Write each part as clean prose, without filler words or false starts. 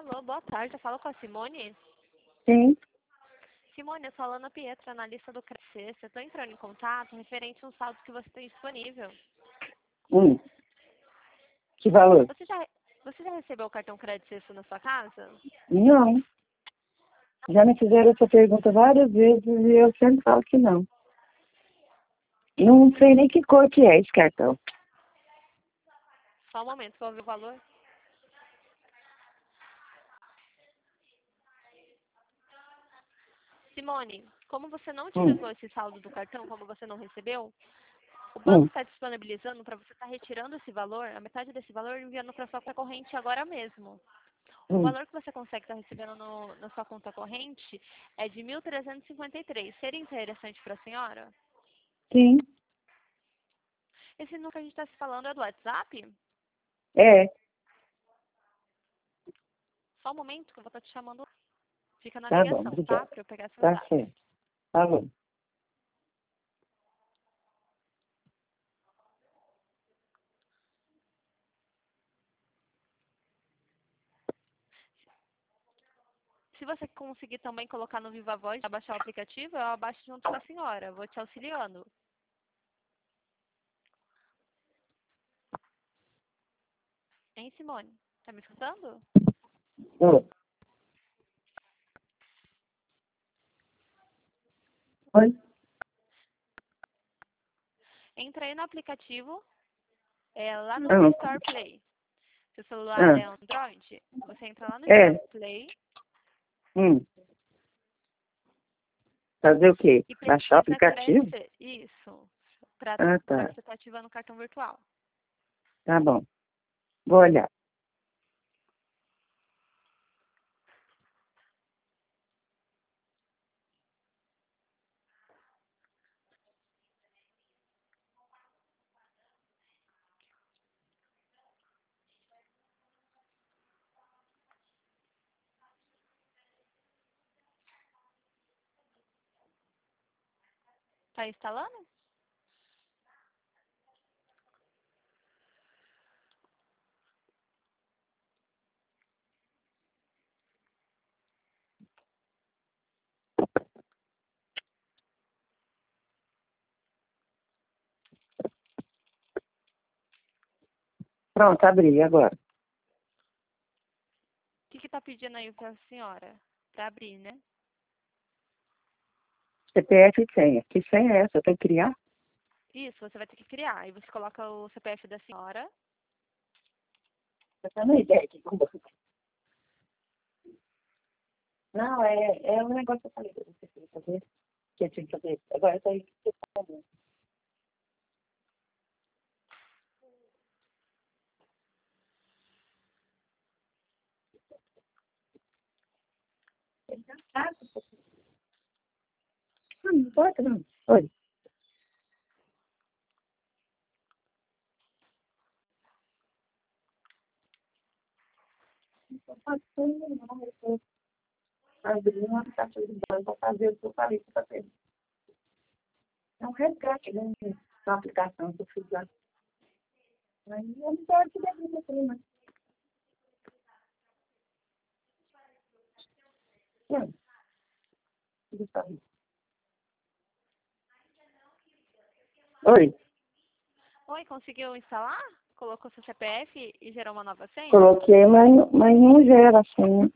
Alô, boa tarde. Eu falo com a Simone. Sim. Simone, eu sou a Alana Pietra, analista do Crescer. Eu estou entrando em contato referente a um saldo que você tem disponível. Hum. Que valor? Você já recebeu o cartão crédito Sexto na sua casa? Não. Já me fizeram essa pergunta várias vezes e eu sempre falo que não. Não sei nem que cor que é esse cartão. Só um momento, vou ver o valor. Simone, como você não utilizou esse saldo do cartão, como você não recebeu, o banco está disponibilizando para você estar retirando esse valor, a metade desse valor, e enviando para sua conta corrente agora mesmo. O valor que você consegue estar recebendo na sua conta corrente é de 1.353. Seria interessante para a senhora? Sim. Esse número que a gente está se falando é do WhatsApp? É. Só um momento que eu vou estar te chamando. Fica na Tá bom, ligação, tá? obrigada. Para eu pegar seus Tá dados. certo. Tá bom. Se você conseguir também colocar no Viva Voz, abaixar o aplicativo, eu abaixo junto com a senhora. Vou te auxiliando. Hein, Simone? Tá me escutando? Ô. Oi? Entra aí no aplicativo, lá no Ah. Store Play. Se o celular é Ah. Android, você entra lá no Store É. Play Hum. Fazer o quê? e Baixar o pesquisa aplicativo? Isso, para Ah, tá. você estar ativando o cartão virtual. Tá bom. Vou olhar. Tá instalando? Pronto, abri agora. O que tá pedindo aí para a senhora? Para abrir, né? CPF e senha. Que senha é essa? Eu tenho que criar? Isso, você vai ter que criar. Aí você coloca o CPF da senhora. Você tá na ideia aqui? Não, é um negócio que eu falei que você tinha que fazer. Que eu tinha que fazer. Agora eu tô aí que você tá fazendo. Ele já sabe. Não importa, não. Oi. Eu faço tudo, não. Eu tô abrindo um aplicativo de banco para fazer o que eu falei que eu fazer. É um resgate, né? Uma aplicação que eu fiz lá. Mas eu não pode te dar isso aqui, mas... Não. Deixa eu ver. Oi. Oi, conseguiu instalar? Colocou seu CPF e gerou uma nova senha? Coloquei, mas não gera a senha.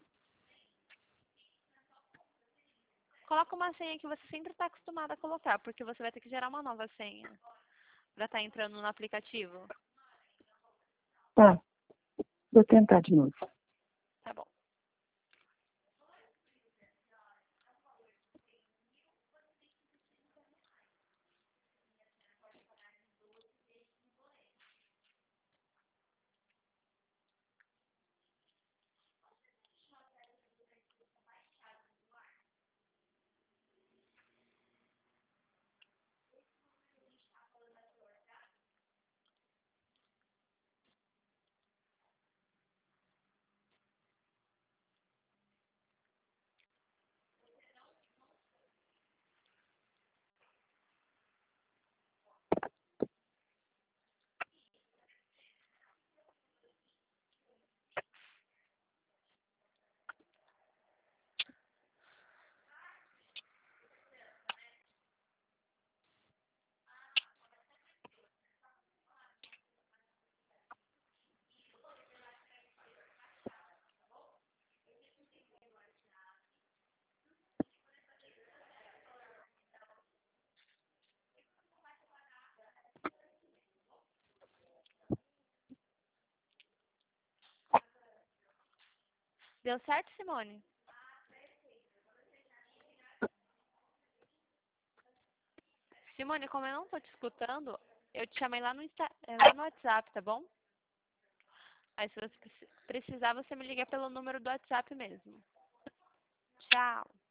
Coloca uma senha que você sempre está acostumada a colocar, porque você vai ter que gerar uma nova senha para estar entrando no aplicativo. Tá. Vou tentar de novo. Tá bom. Deu certo, Simone? Simone, como eu não tô te escutando, eu te chamei lá lá no WhatsApp, tá bom? Aí se você precisar, você me liga pelo número do WhatsApp mesmo. Tchau.